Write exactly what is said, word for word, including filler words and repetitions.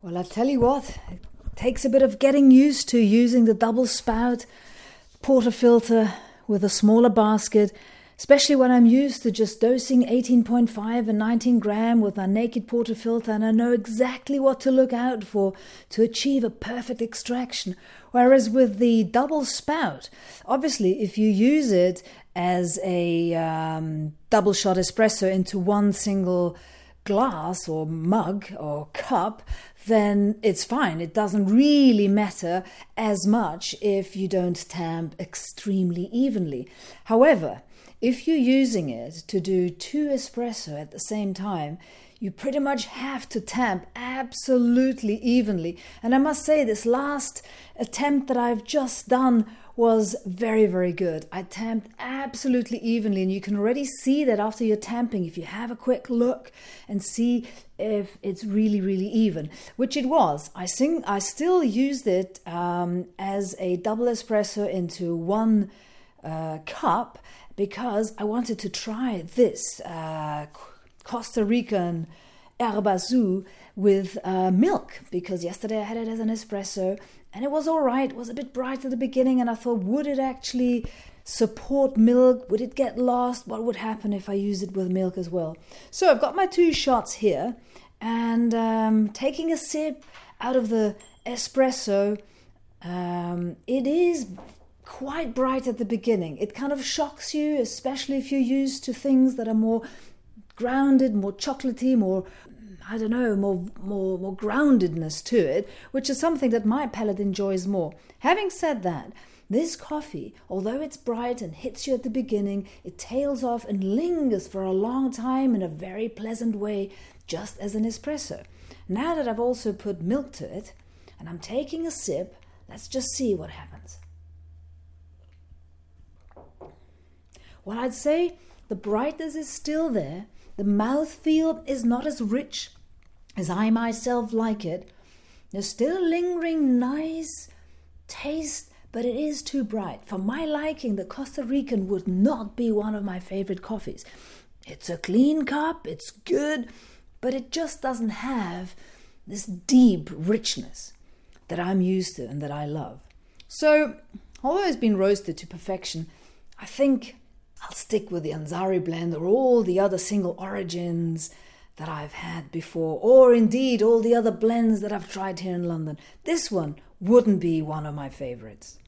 Well, I tell you what, it takes a bit of getting used to using the double spout portafilter with a smaller basket, especially when I'm used to just dosing eighteen point five and nineteen gram with my naked portafilter, and I know exactly what to look out for to achieve a perfect extraction. Whereas with the double spout, obviously if you use it as a um, double shot espresso into one single glass or mug or cup, then it's fine. It doesn't really matter as much if you don't tamp extremely evenly. However, if you're using it to do two espresso at the same time, you pretty much have to tamp absolutely evenly. And I must say, this last attempt that I've just done was very, very good. I tamped absolutely evenly, and you can already see that after you're tamping, if you have a quick look and see if it's really, really even, which it was. I think I still used it um, as a double espresso into one uh, cup because I wanted to try this uh, Costa Rican Herbazoo with uh, milk, because yesterday I had it as an espresso and it was all right. It was a bit bright at the beginning, and I thought, would it actually support milk? Would it get lost? What would happen if I use it with milk as well? So I've got my two shots here, and um, taking a sip out of the espresso, um, it is quite bright at the beginning. It kind of shocks you, especially if you're used to things that are more grounded, more chocolatey, more, I don't know, more, more, more groundedness to it, which is something that my palate enjoys more. Having said that, this coffee, although it's bright and hits you at the beginning, it tails off and lingers for a long time in a very pleasant way, just as an espresso. Now that I've also put milk to it, and I'm taking a sip, let's just see what happens. Well, I'd say the brightness is still there. The mouthfeel is not as rich as I myself like it. There's still a lingering nice taste, but it is too bright. For my liking, the Costa Rican would not be one of my favorite coffees. It's a clean cup, it's good, but it just doesn't have this deep richness that I'm used to and that I love. So, although it's been roasted to perfection, I think I'll stick with the Ansari blend or all the other single origins that I've had before, or indeed all the other blends that I've tried here in London. This one wouldn't be one of my favorites.